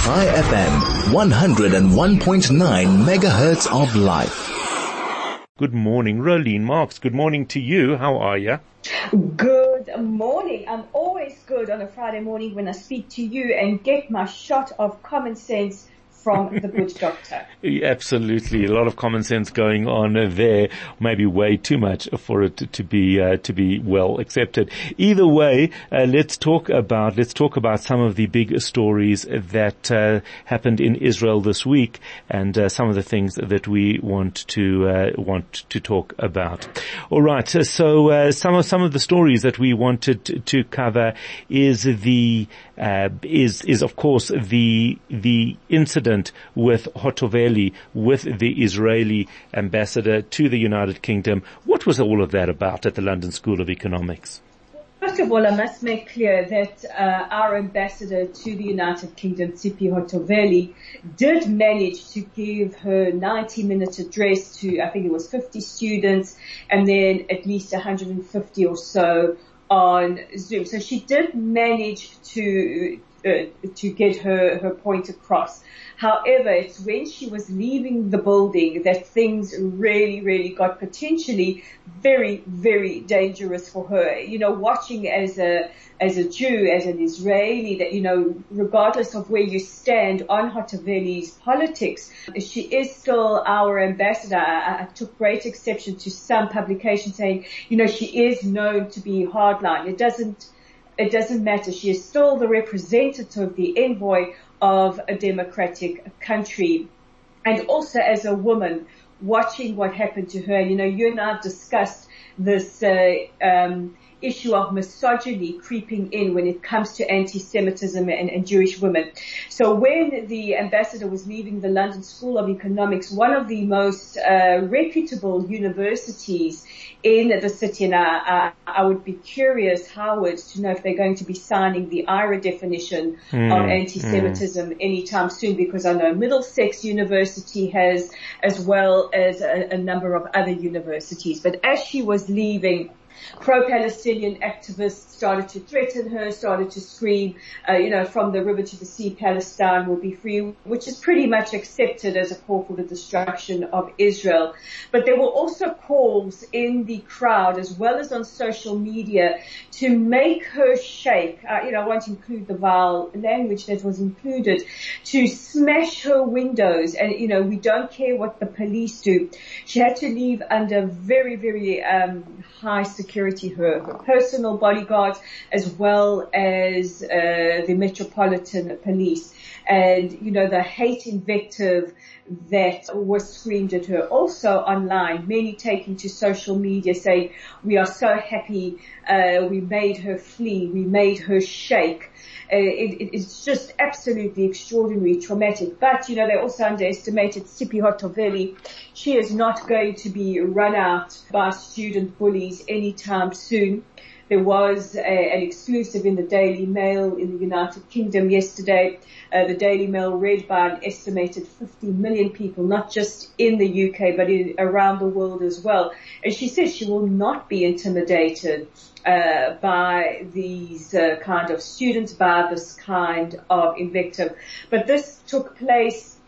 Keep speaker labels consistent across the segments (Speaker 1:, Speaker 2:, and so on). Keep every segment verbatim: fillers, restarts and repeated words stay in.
Speaker 1: Chai F M, one oh one point nine megahertz of life.
Speaker 2: Good morning, Rolene Marks. Good morning to you. How are you?
Speaker 3: Good morning. I'm always good on a Friday morning when I speak to you and get my shot of common sense from the good doctor.
Speaker 2: Absolutely. A lot of common sense going on there. Maybe way too much for it to, to be, uh, to be well accepted. Either way, uh, let's talk about, let's talk about some of the big stories that, uh, happened in Israel this week and, uh, some of the things that we want to, uh, want to talk about. All right. So, uh, some of, some of the stories that we wanted to cover is the, uh, is, is of course the, the incident with Hotovely, with the Israeli ambassador to the United Kingdom. What was all of that about at the London School of Economics?
Speaker 3: First of all, I must make clear that uh, our ambassador to the United Kingdom, Tsipi Hotovely, did manage to give her ninety-minute address to, I think it was fifty students, and then at least one hundred fifty or so on Zoom. So she did manage to uh, to get her, her point across. However, it's when she was leaving the building that things really, really got potentially very, very dangerous for her. You know, watching as a, as a Jew, as an Israeli, that, you know, regardless of where you stand on Hotovely's politics, she is still our ambassador. I, I took great exception to some publications saying, you know, she is known to be hardline. It doesn't, it doesn't matter. She is still the representative, the envoy of a democratic country. And also as a woman, watching what happened to her, you know, you and I have discussed this uh, um, issue of misogyny creeping in when it comes to anti-Semitism and, and Jewish women. So when the ambassador was leaving the London School of Economics, one of the most uh, reputable universities in the city, and I, I, I would be curious, Howard, to know if they're going to be signing the I R A definition mm, of anti-Semitism mm. anytime soon, because I know Middlesex University has, as well as a, a number of other universities. But as she was leaving, pro-Palestinian activists started to threaten her, started to scream, uh, you know, from the river to the sea, Palestine will be free, which is pretty much accepted as a call for the destruction of Israel. But there were also calls in the crowd, as well as on social media, to make her shake. Uh, you know, I won't include the vile language that was included, to smash her windows. And, you know, we don't care what the police do. She had to leave under very, very um, high security. Security, her, her personal bodyguards, as well as uh, the Metropolitan Police. And, you know, the hate invective that was screamed at her. Also online, many taking to social media saying, we are so happy, uh, we made her flee, we made her shake. Uh, it, it, it's just absolutely extraordinary, traumatic. But, you know, they also underestimated Tsipi Hotovely. She is not going to be run out by student bullies anytime soon. There was a, an exclusive in the Daily Mail in the United Kingdom yesterday. Uh, the Daily Mail read by an estimated fifty million people, not just in the U K, but in, around the world as well. And she says she will not be intimidated uh, by these uh, kind of students, by this kind of invective. But this took place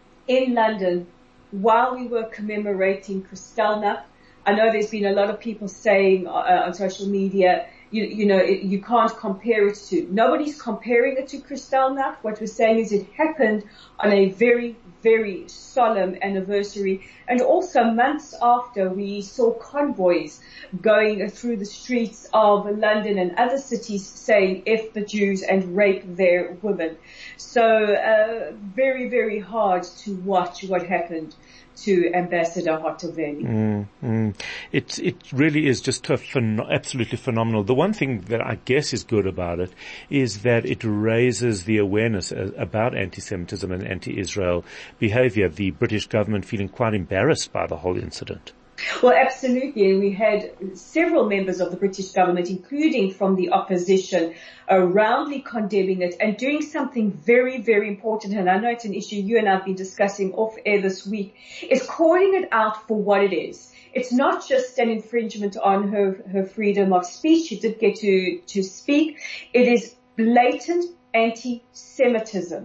Speaker 3: in London while we were commemorating Kristallnacht. I know there's been a lot of people saying uh, on social media, you, you know, it, you can't compare it to. Nobody's comparing it to Kristallnacht. What we're saying is it happened on a very, very solemn anniversary. And also months after, we saw convoys going through the streets of London and other cities saying F the Jews and rape their women. So uh, very, very hard to watch what happened to Ambassador Hotovely.
Speaker 2: Mm, mm. It it really is just a phen- absolutely phenomenal. The one thing that I guess is good about it is that it raises the awareness uh, about anti-Semitism and anti-Israel behavior. The British government feeling quite embarrassed by the whole incident.
Speaker 3: Well, absolutely. And we had several members of the British government, including from the opposition, uh, roundly condemning it and doing something very, very important. And I know it's an issue you and I have been discussing off air this week, is calling it out for what it is. It's not just an infringement on her, her freedom of speech. She did get to, to speak. It is blatant anti-Semitism.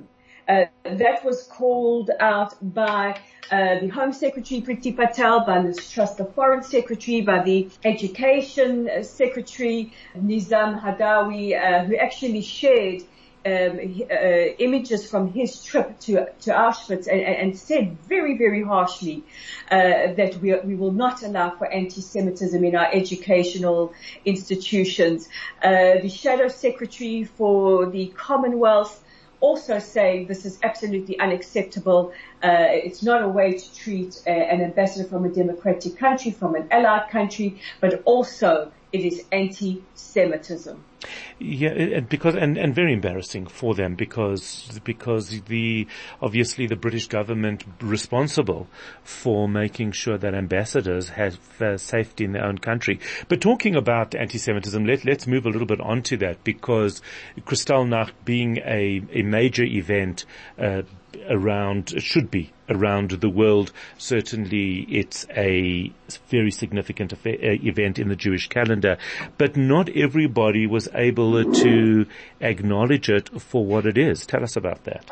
Speaker 3: Uh, that was called out by uh, the Home Secretary Priti Patel, by Liz Truss, the Foreign Secretary, by the Education Secretary Nizam Hadawi, uh, who actually shared Um, uh, images from his trip to to Auschwitz, and, and said very, very harshly uh, that we we will not allow for anti-Semitism in our educational institutions. Uh, the Shadow Secretary for the Commonwealth also saying this is absolutely unacceptable. Uh, it's not a way to treat a, an ambassador from a democratic country, from an allied country, but also it is anti-Semitism.
Speaker 2: Yeah, because and, and very embarrassing for them because because the obviously the British government responsible for making sure that ambassadors have uh, safety in their own country. But talking about anti-Semitism, let let's move a little bit onto that, because Kristallnacht being a a major event uh, around should be around the world. Certainly it's a very significant event in the Jewish calendar, but not everybody was able to acknowledge it for what it is. Tell us about that.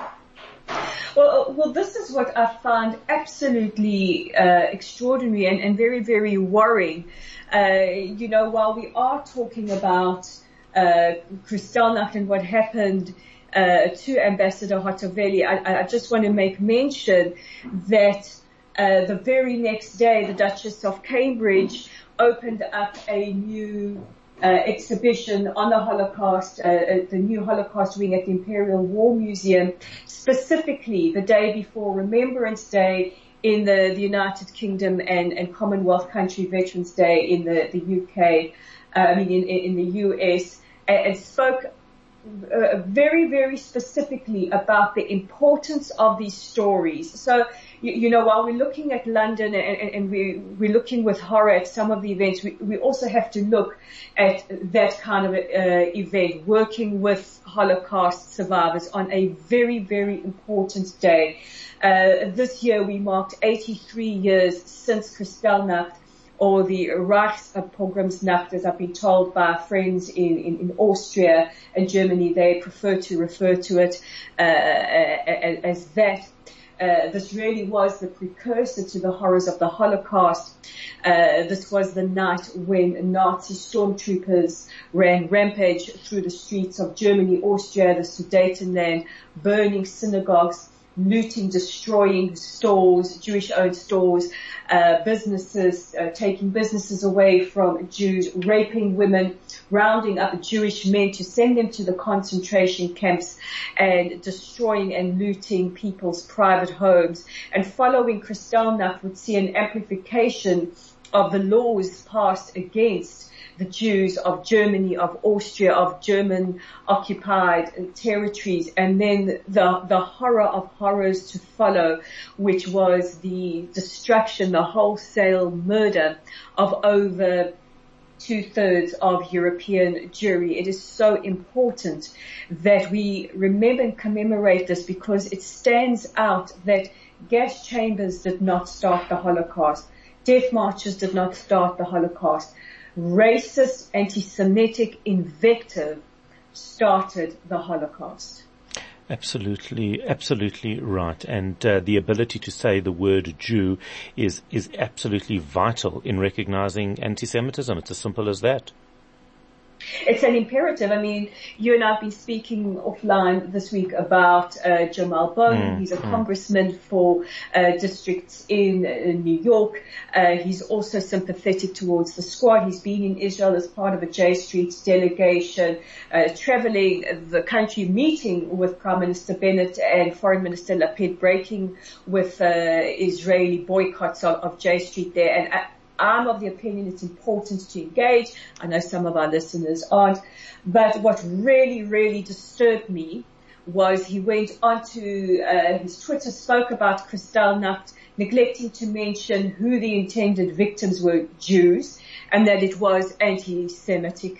Speaker 3: Well, well, this is what I find absolutely uh, extraordinary and, and very, very worrying. Uh, you know, while we are talking about uh, Kristallnacht and what happened Uh, to Ambassador Hotoveli, I, I just want to make mention that uh, the very next day, the Duchess of Cambridge opened up a new uh, exhibition on the Holocaust, uh, the new Holocaust wing at the Imperial War Museum, specifically the day before Remembrance Day in the, the United Kingdom and, and Commonwealth country Veterans Day in the, the U K, uh, I mean in, in the U S, and, and spoke Uh, very, very specifically about the importance of these stories. So, you, you know, while we're looking at London and, and, and we, we're looking with horror at some of the events, we, we also have to look at that kind of uh, event, working with Holocaust survivors on a very, very important day. Uh, this year we marked eighty-three years since Kristallnacht, or the Reichspogromsnacht, as I've been told by friends in, in, in Austria and Germany. They prefer to refer to it uh, as that. Uh, this really was the precursor to the horrors of the Holocaust. Uh, this was the night when Nazi stormtroopers ran rampage through the streets of Germany, Austria, the Sudetenland, burning synagogues, looting, destroying stores, Jewish-owned stores, uh, businesses, uh, taking businesses away from Jews, raping women, rounding up Jewish men to send them to the concentration camps, and destroying and looting people's private homes. And following Kristallnacht would see an amplification of the laws passed against the Jews of Germany, of Austria, of German occupied territories, and then the, the horror of horrors to follow, which was the destruction, the wholesale murder of over two-thirds of European Jewry. It is so important that we remember and commemorate this, because it stands out that gas chambers did not start the Holocaust. Death marches did not start the Holocaust. Racist, anti-Semitic invective started the Holocaust.
Speaker 2: Absolutely, absolutely right. And uh, the ability to say the word Jew is is absolutely vital in recognizing anti-Semitism. It's as simple as that.
Speaker 3: It's an imperative. I mean, you and I have been speaking offline this week about uh, Jamal Bowman. Mm, He's a mm. congressman for uh, districts in, in New York. Uh, he's also sympathetic towards the squad. He's been in Israel as part of a J Street delegation, uh, traveling the country, meeting with Prime Minister Bennett and Foreign Minister Lapid, breaking with uh, Israeli boycotts of, of J Street there. And uh, I'm of the opinion it's important to engage. I know some of our listeners aren't. But what really, really disturbed me was he went onto uh, his Twitter, spoke about Kristallnacht, neglecting to mention who the intended victims were, Jews, and that it was anti-Semitic.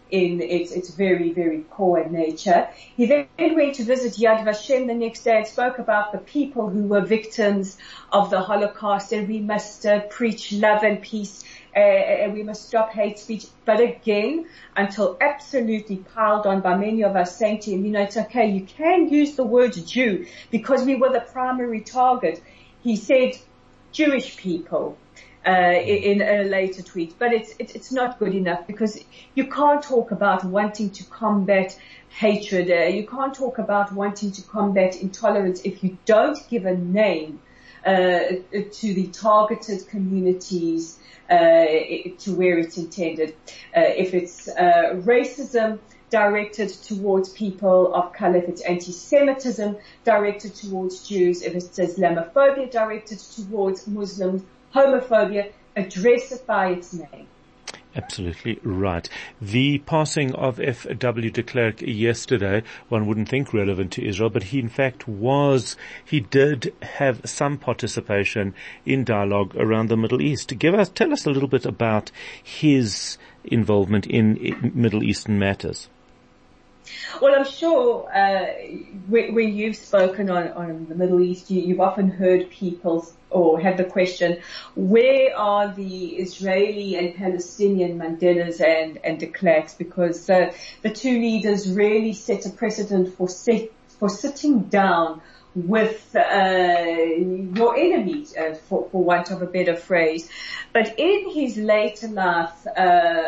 Speaker 3: in its, its very, very core and nature. He then went to visit Yad Vashem the next day and spoke about the people who were victims of the Holocaust, and we must uh, preach love and peace, uh, and we must stop hate speech. But again, until absolutely piled on by many of us saying to him, you know, it's okay, you can use the word Jew because we were the primary target. He said Jewish people. Uh, in, in a later tweet, but it's, it's it's not good enough because you can't talk about wanting to combat hatred. Uh, you can't talk about wanting to combat intolerance if you don't give a name uh, to the targeted communities uh, to where it's intended. Uh, if it's uh, racism directed towards people of color, if it's anti-Semitism directed towards Jews, if it's Islamophobia directed towards Muslims, homophobia, address it by its name.
Speaker 2: Absolutely right. The passing of F W de Klerk yesterday, one wouldn't think relevant to Israel, but he in fact was, he did have some participation in dialogue around the Middle East. Give us, tell us a little bit about his involvement in, in Middle Eastern matters.
Speaker 3: Well, I'm sure uh, when you've spoken on, on the Middle East, you, you've often heard people or had the question, where are the Israeli and Palestinian Mandelas and, and de Klerks? Because uh, the two leaders really set a precedent for, sit, for sitting down with uh, your enemy, uh, for, for want of a better phrase. But in his later life, uh,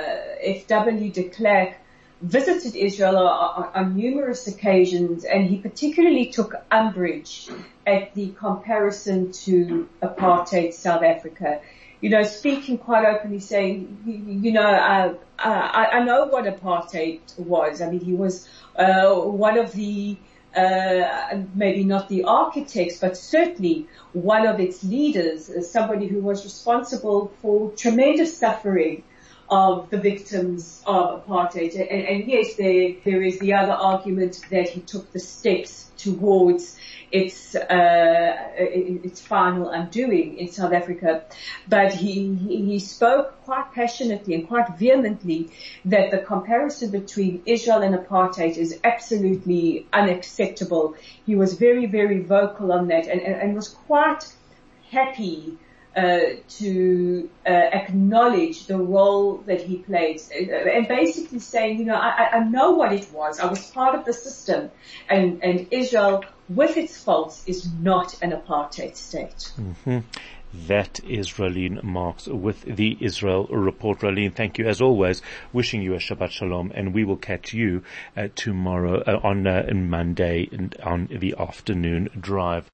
Speaker 3: F W de Klerk visited Israel on, on numerous occasions, and he particularly took umbrage at the comparison to apartheid South Africa. You know, speaking quite openly, saying, you, you know, uh, I, I know what apartheid was. I mean, he was uh, one of the, uh, maybe not the architects, but certainly one of its leaders, somebody who was responsible for tremendous suffering of the victims of apartheid. And, and yes, there, there is the other argument that he took the steps towards its, uh, its final undoing in South Africa. But he, he spoke quite passionately and quite vehemently that the comparison between Israel and apartheid is absolutely unacceptable. He was very, very vocal on that and, and, and was quite happy Uh, to uh, acknowledge the role that he played, uh, and basically saying, you know, I, I know what it was. I was part of the system, and, and Israel, with its faults, is not an apartheid state.
Speaker 2: Mm-hmm. That is Rolene Marks with the Israel Report. Rolene, thank you as always. Wishing you a Shabbat Shalom, and we will catch you uh, tomorrow uh, on uh, Monday and on the afternoon drive.